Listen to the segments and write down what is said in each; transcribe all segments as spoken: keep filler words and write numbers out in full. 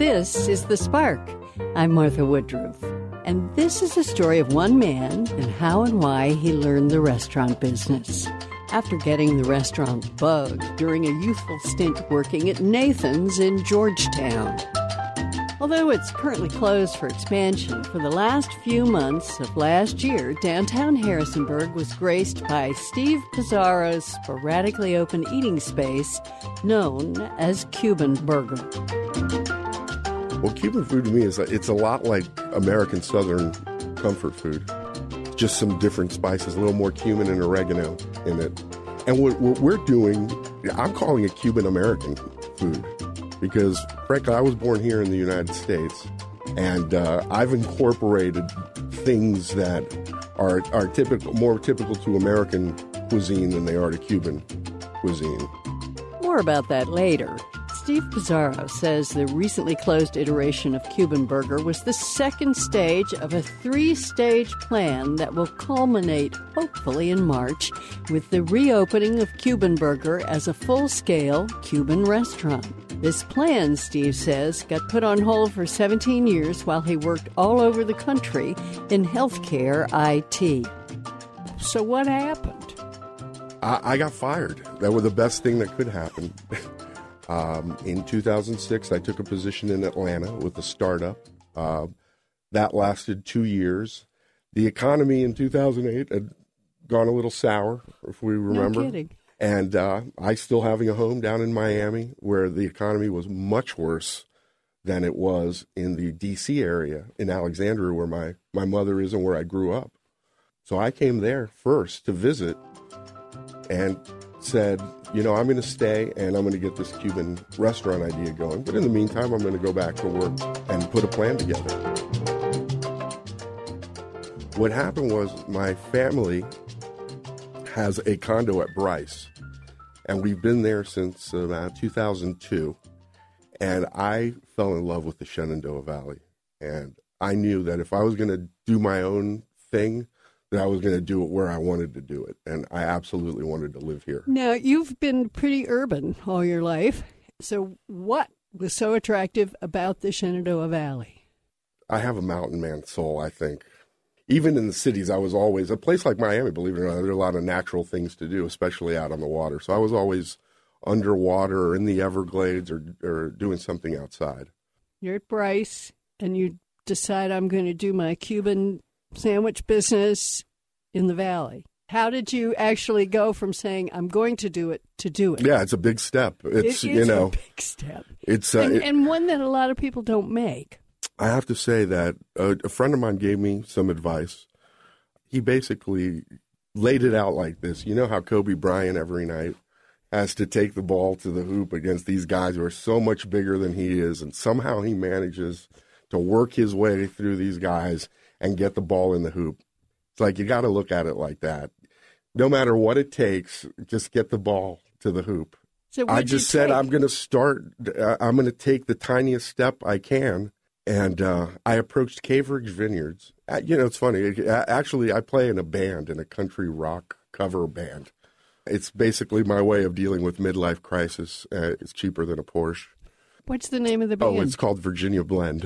This is The Spark. I'm Martha Woodruff. And this is a story of one man and how and why he learned the restaurant business. After getting the restaurant bug during a youthful stint working at Nathan's in Georgetown. Although it's currently closed for expansion, for the last few months of last year, downtown Harrisonburg was graced by Steve Pizarro's sporadically open eating space known as Cuban Burger. Well, Cuban food to me is a, it's a lot like American Southern comfort food. Just some different spices, a little more cumin and oregano in it. And what, what we're doing, I'm calling it Cuban American food. Because, frankly, I was born here in the United States, and uh, I've incorporated things that are are typical, more typical to American cuisine than they are to Cuban cuisine. More about that later. Steve Pizarro says the recently closed iteration of Cuban Burger was the second stage of a three-stage plan that will culminate, hopefully in March, with the reopening of Cuban Burger as a full-scale Cuban restaurant. This plan, Steve says, got put on hold for seventeen years while he worked all over the country in healthcare I T. So what happened? I, I got fired. That was the best thing that could happen. Um, in two thousand six, I took a position in Atlanta with a startup. Uh, that lasted two years. The economy in two thousand eight had gone a little sour, if we remember. No kidding. And uh, I still having a home down in Miami where the economy was much worse than it was in the D C area, in Alexandria, where my, my mother is and where I grew up. So I came there first to visit and said, you know, I'm going to stay and I'm going to get this Cuban restaurant idea going. But in the meantime, I'm going to go back to work and put a plan together. What happened was my family has a condo at Bryce, and we've been there since about two thousand two. And I fell in love with the Shenandoah Valley. And I knew that if I was going to do my own thing, that I was going to do it where I wanted to do it. And I absolutely wanted to live here. Now, you've been pretty urban all your life. So what was so attractive about the Shenandoah Valley? I have a mountain man soul, I think. Even in the cities, I was always, a place like Miami, believe it or not, there are a lot of natural things to do, especially out on the water. So I was always underwater or in the Everglades or, or doing something outside. You're at Bryce, and you decide I'm going to do my Cuban sandwich business in the Valley. How did you actually go from saying I'm going to do it to do it? Yeah, it's a big step. It's it is you know a big step. It's uh, and, it, and one that a lot of people don't make. I have to say that a, a friend of mine gave me some advice. He basically laid it out like this. You know how Kobe Bryant every night has to take the ball to the hoop against these guys who are so much bigger than he is, and somehow he manages to work his way through these guys and get the ball in the hoop. It's like you got to look at it like that. No matter what it takes, just get the ball to the hoop. So I just said take? I'm going to start, uh, I'm going to take the tiniest step I can. And uh, I approached Cave Ridge Vineyards. Uh, you know, it's funny. Actually, I play in a band, in a country rock cover band. It's basically my way of dealing with midlife crisis. Uh, it's cheaper than a Porsche. What's the name of the band? Oh, it's called Virginia Blend.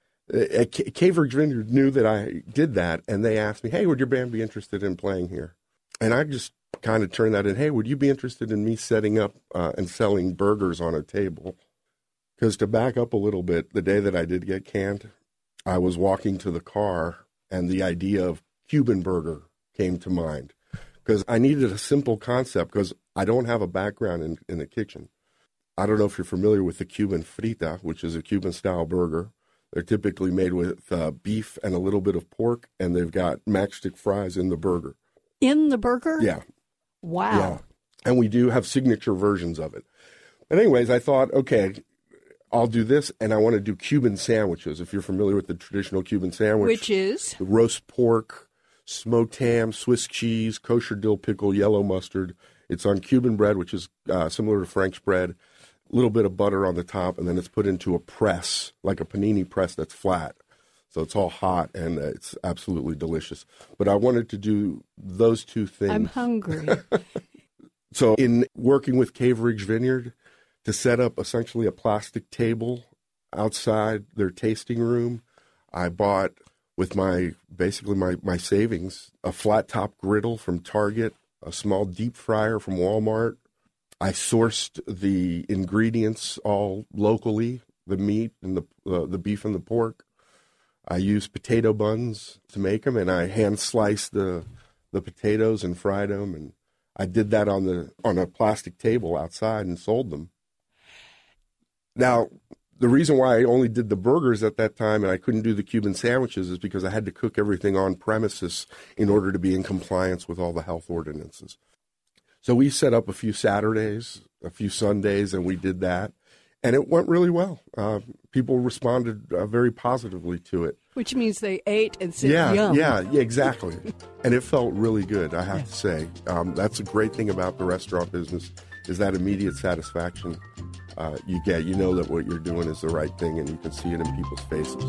Uh, Cave Ridge Vineyard knew that I did that, and they asked me, hey, would your band be interested in playing here? And I just kind of turned that in, hey, would you be interested in me setting up uh, and selling burgers on a table? Because to back up a little bit, the day that I did get canned, I was walking to the car, and the idea of Cuban Burger came to mind. Because I needed a simple concept, because I don't have a background in, in the kitchen. I don't know if you're familiar with the Cuban frita, which is a Cuban-style burger. They're typically made with uh, beef and a little bit of pork, and they've got matchstick fries in the burger. In the burger? Yeah. Wow. Yeah. And we do have signature versions of it. But anyways, I thought, okay, I'll do this, and I want to do Cuban sandwiches, if you're familiar with the traditional Cuban sandwich. Which is? The roast pork, smoked ham, Swiss cheese, kosher dill pickle, yellow mustard. It's on Cuban bread, which is uh, similar to French bread. A little bit of butter on the top, and then it's put into a press, like a panini press that's flat. So it's all hot, and uh, it's absolutely delicious. But I wanted to do those two things. I'm hungry. So in working with Cave Ridge Vineyard, to set up essentially a plastic table outside their tasting room. I bought, with my basically my, my savings, a flat top griddle from Target, a small deep fryer from Walmart. I sourced the ingredients all locally, the meat and the uh, the beef and the pork. I used potato buns to make them, and I hand sliced the the potatoes and fried them, and I did that on the on a plastic table outside and sold them. Now, the reason why I only did the burgers at that time and I couldn't do the Cuban sandwiches is because I had to cook everything on premises in order to be in compliance with all the health ordinances. So we set up a few Saturdays, a few Sundays, and we did that. And it went really well. Uh, people responded uh, very positively to it. Which means they ate and said, yeah, yum. Yeah, yeah, exactly. And it felt really good, I have yeah. to say. Um, that's a great thing about the restaurant business, is that immediate satisfaction uh, you get. You know that what you're doing is the right thing, and you can see it in people's faces.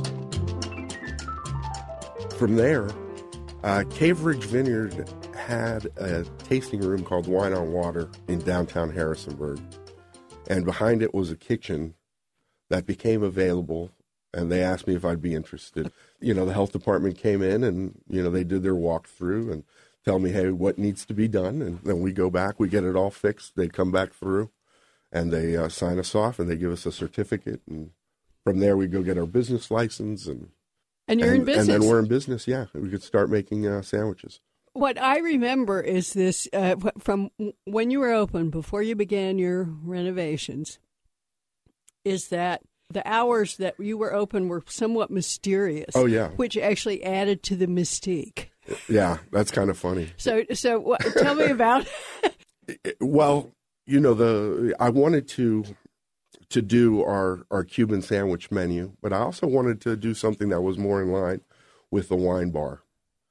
From there, uh, Cave Ridge Vineyard had a tasting room called Wine on Water in downtown Harrisonburg. And behind it was a kitchen that became available, and they asked me if I'd be interested. You know, the health department came in, and, you know, they did their walkthrough and tell me, hey, what needs to be done? And then we go back, we get it all fixed. They come back through, and they uh, sign us off, and they give us a certificate. And from there, we go get our business license. And, and you're and, in business. And then we're in business, yeah. We could start making uh, sandwiches. What I remember is this, uh, from when you were open, before you began your renovations, is that the hours that you were open were somewhat mysterious. Oh, yeah. Which actually added to the mystique. Yeah, that's kind of funny. So, so what, tell me about Well, you know, the I wanted to to do our, our Cuban sandwich menu, but I also wanted to do something that was more in line with the wine bar.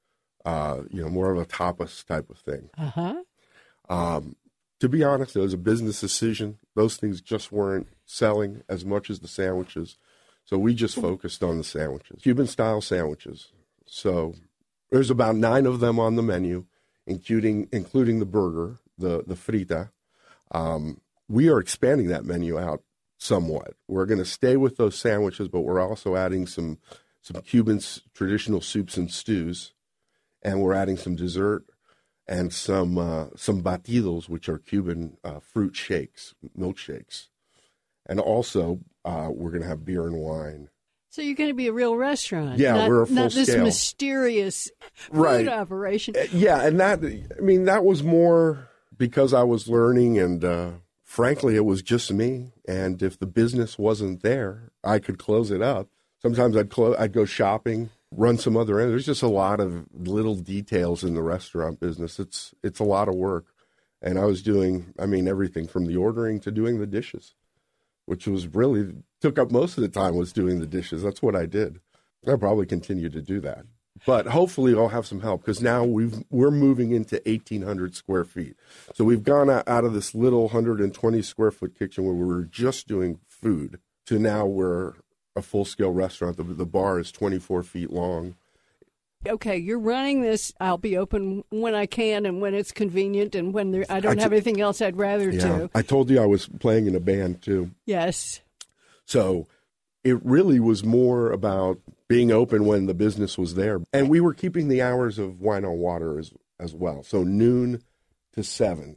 Uh, you know, more of a tapas type of thing. Uh-huh. Um, to be honest, it was a business decision. Those things just weren't selling as much as the sandwiches. So we just focused on the sandwiches, Cuban-style sandwiches. So there's about nine of them on the menu, including including the burger, the, the frita. Um, we are expanding that menu out somewhat. We're going to stay with those sandwiches, but we're also adding some, some Cuban traditional soups and stews. And we're adding some dessert and some uh, some batidos, which are Cuban uh, fruit shakes, milkshakes. And also, uh, we're going to have beer and wine. So you're going to be a real restaurant. Yeah, not, we're a full not this scale. mysterious food right. operation. Yeah, and that, I mean, that was more because I was learning, and uh, frankly, it was just me. And if the business wasn't there, I could close it up. Sometimes I'd close, I'd go shopping, run some other end. There's just a lot of little details in the restaurant business. It's it's a lot of work. And I was doing, I mean, everything from the ordering to doing the dishes, which was really, took up most of the time was doing the dishes. That's what I did. I'll probably continue to do that. But hopefully I'll have some help, because now we've, we're moving into eighteen hundred square feet. So we've gone out, out of this little one hundred twenty square foot kitchen where we were just doing food to now we're a full-scale restaurant. The, the bar is twenty-four feet long. Okay, you're running this. I'll be open when I can and when it's convenient and when there, I don't I have t- anything else I'd rather yeah, do. I told you I was playing in a band, too. Yes. So it really was more about being open when the business was there. And we were keeping the hours of Wine on Water as, as well. So noon to seven.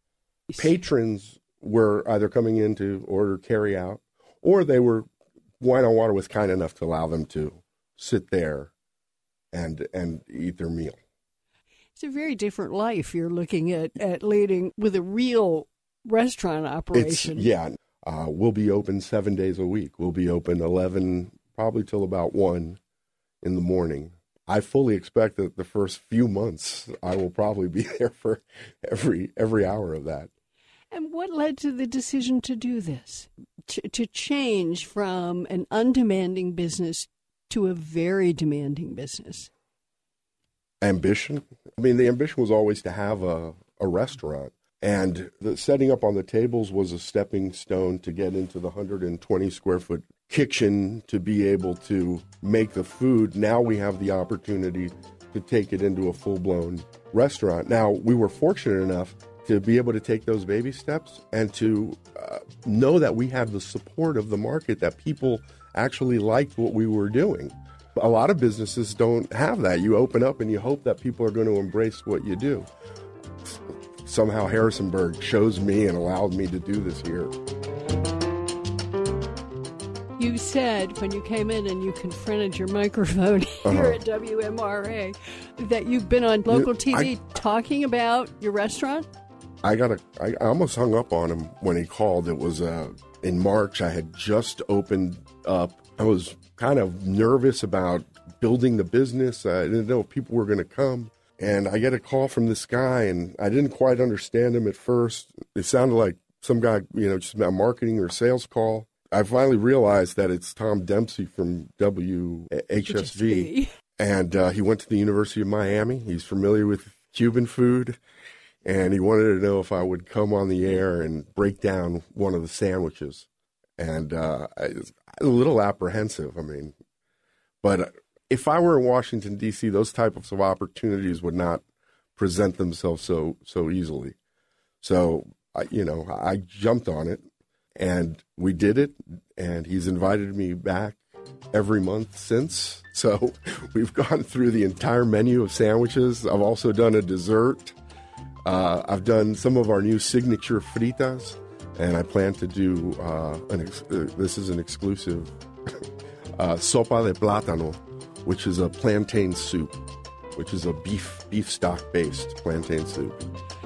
Patrons were either coming in to order carry out, or they were Wine on Water was kind enough to allow them to sit there and and eat their meal. It's a very different life you're looking at, at leading with a real restaurant operation. It's, yeah. Uh, we'll be open seven days a week. We'll be open eleven, probably till about one in the morning. I fully expect that the first few months I will probably be there for every every hour of that. And what led to the decision to do this? To, to change from an undemanding business to a very demanding business? Ambition. I mean, the ambition was always to have a, a restaurant. And the setting up on the tables was a stepping stone to get into the one hundred twenty square foot kitchen to be able to make the food. Now we have the opportunity to take it into a full-blown restaurant. Now, we were fortunate enough to be able to take those baby steps and to uh, know that we have the support of the market, that people actually liked what we were doing. A lot of businesses don't have that. You open up and you hope that people are going to embrace what you do. Somehow Harrisonburg chose me and allowed me to do this here. You said when you came in and you confronted your microphone here Uh-huh. at W M R A that you've been on local T V I- talking about your restaurant? I got a, I I almost hung up on him when he called. It was uh, in March. I had just opened up. I was kind of nervous about building the business. I didn't know if people were going to come. And I get a call from this guy, and I didn't quite understand him at first. It sounded like some guy, you know, just about marketing or sales call. I finally realized that it's Tom Dempsey from W H S V. And uh, he went to the University of Miami. He's familiar with Cuban food. And he wanted to know if I would come on the air and break down one of the sandwiches. And uh, I was a little apprehensive, I mean. But if I were in Washington, D C, those types of opportunities would not present themselves so so easily. So, I, you know, I jumped on it, and we did it, and he's invited me back every month since. So we've gone through the entire menu of sandwiches. I've also done a dessert. Uh, I've done some of our new signature fritas, and I plan to do, uh, an ex- uh, this is an exclusive, uh, sopa de plátano, which is a plantain soup, which is a beef beef stock-based plantain soup.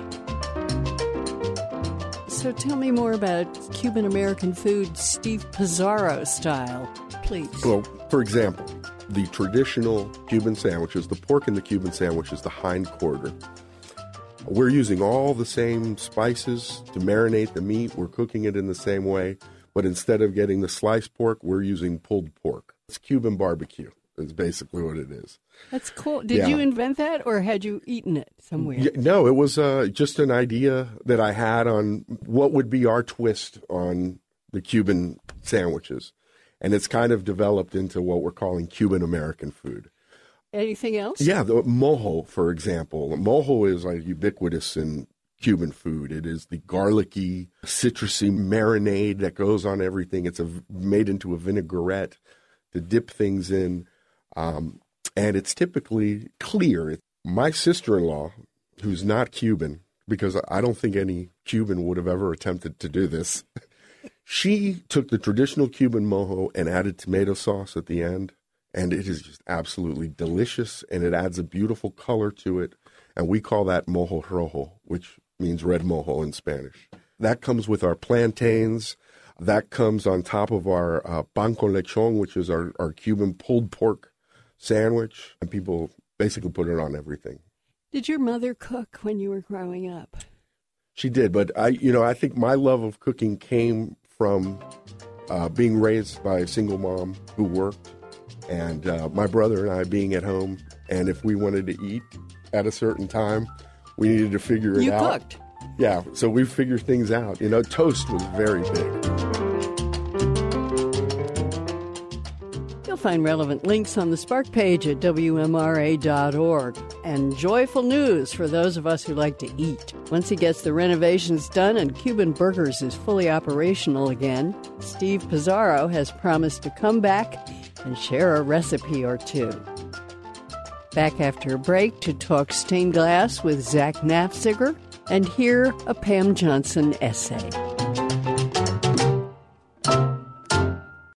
So tell me more about Cuban-American food, Steve Pizarro style, please. Well, for example, the traditional Cuban sandwiches, the pork in the Cuban sandwich is the hind quarter. We're using all the same spices to marinate the meat. We're cooking it in the same way. But instead of getting the sliced pork, we're using pulled pork. It's Cuban barbecue is basically what it is. That's cool. Did Yeah. you invent that, or had you eaten it somewhere? Yeah, no, it was uh, just an idea that I had on what would be our twist on the Cuban sandwiches. And it's kind of developed into what we're calling Cuban-American food. Anything else? Yeah, the mojo, for example. Mojo is like ubiquitous in Cuban food. It is the garlicky, citrusy marinade that goes on everything. It's a, made into a vinaigrette to dip things in. Um, and it's typically clear. My sister-in-law, who's not Cuban, because I don't think any Cuban would have ever attempted to do this, she took the traditional Cuban mojo and added tomato sauce at the end. And it is just absolutely delicious, and it adds a beautiful color to it. And we call that mojo rojo, which means red mojo in Spanish. That comes with our plantains. That comes on top of our uh, pan con lechon, which is our, our Cuban pulled pork sandwich. And people basically put it on everything. Did your mother cook when you were growing up? She did, but I, you know, I think my love of cooking came from uh, being raised by a single mom who worked. And uh, my brother and I being at home, and if we wanted to eat at a certain time, we needed to figure it You out. cooked. Yeah, so we figured things out. You know, toast was very big. You'll find relevant links on the Spark page at W M R A dot org. And joyful news for those of us who like to eat. Once he gets the renovations done and Cuban Burgers is fully operational again, Steve Pizarro has promised to come back and share a recipe or two. Back after a break to talk stained glass with Zach Nafziger and hear a Pam Johnson essay.